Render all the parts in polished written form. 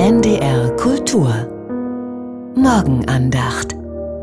NDR Kultur Morgenandacht.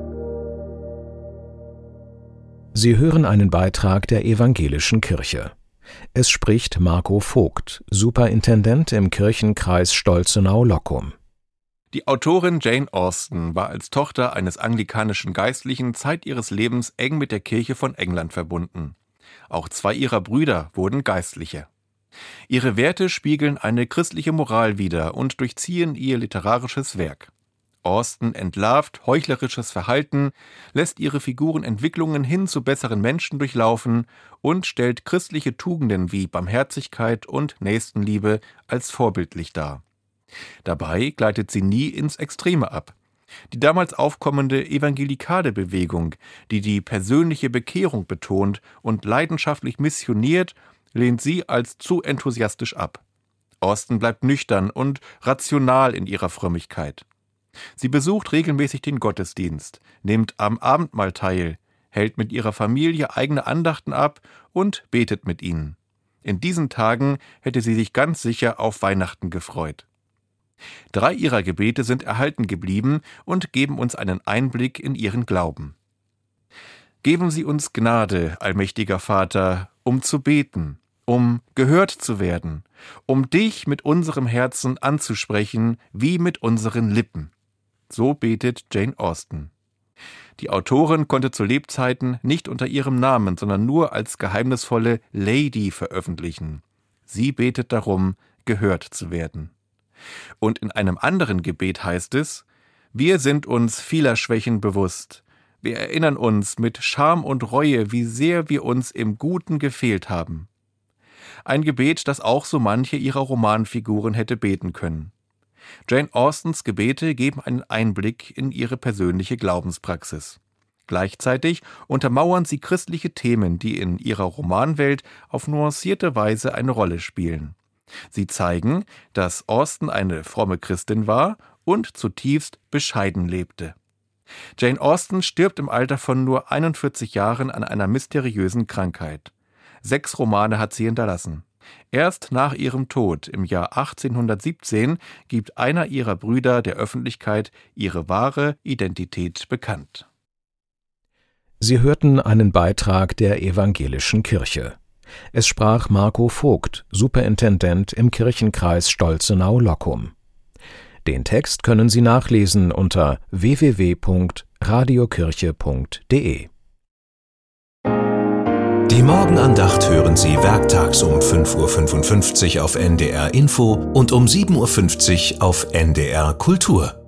Sie hören einen Beitrag der Evangelischen Kirche. Es spricht Marco Vogt, Superintendent im Kirchenkreis Stolzenau-Loccum. Die Autorin Jane Austen war als Tochter eines anglikanischen Geistlichen Zeit ihres Lebens eng mit der Kirche von England verbunden. Auch zwei ihrer Brüder wurden Geistliche. Ihre Werte spiegeln eine christliche Moral wider und durchziehen ihr literarisches Werk. Austen entlarvt heuchlerisches Verhalten, lässt ihre Figuren Entwicklungen hin zu besseren Menschen durchlaufen und stellt christliche Tugenden wie Barmherzigkeit und Nächstenliebe als vorbildlich dar. Dabei gleitet sie nie ins Extreme ab. Die damals aufkommende evangelikale Bewegung, die die persönliche Bekehrung betont und leidenschaftlich missioniert, lehnt sie als zu enthusiastisch ab. Austen bleibt nüchtern und rational in ihrer Frömmigkeit. Sie besucht regelmäßig den Gottesdienst, nimmt am Abendmahl teil, hält mit ihrer Familie eigene Andachten ab und betet mit ihnen. In diesen Tagen hätte sie sich ganz sicher auf Weihnachten gefreut. 3 ihrer Gebete sind erhalten geblieben und geben uns einen Einblick in ihren Glauben. Geben Sie uns Gnade, allmächtiger Vater, um zu beten, um gehört zu werden, um dich mit unserem Herzen anzusprechen, wie mit unseren Lippen. So betet Jane Austen. Die Autorin konnte zu Lebzeiten nicht unter ihrem Namen, sondern nur als geheimnisvolle Lady veröffentlichen. Sie betet darum, gehört zu werden. Und in einem anderen Gebet heißt es: Wir sind uns vieler Schwächen bewusst. Wir erinnern uns mit Scham und Reue, wie sehr wir uns im Guten gefehlt haben. Ein Gebet, das auch so manche ihrer Romanfiguren hätte beten können. Jane Austens Gebete geben einen Einblick in ihre persönliche Glaubenspraxis. Gleichzeitig untermauern sie christliche Themen, die in ihrer Romanwelt auf nuancierte Weise eine Rolle spielen. Sie zeigen, dass Austen eine fromme Christin war und zutiefst bescheiden lebte. Jane Austen stirbt im Alter von nur 41 Jahren an einer mysteriösen Krankheit. 6 Romane hat sie hinterlassen. Erst nach ihrem Tod im Jahr 1817 gibt einer ihrer Brüder der Öffentlichkeit ihre wahre Identität bekannt. Sie hörten einen Beitrag der Evangelischen Kirche. Es sprach Marco Vogt, Superintendent im Kirchenkreis Stolzenau-Loccum. Den Text können Sie nachlesen unter www.radiokirche.de. Die Morgenandacht hören Sie werktags um 5:55 Uhr auf NDR Info und um 7:50 Uhr auf NDR Kultur.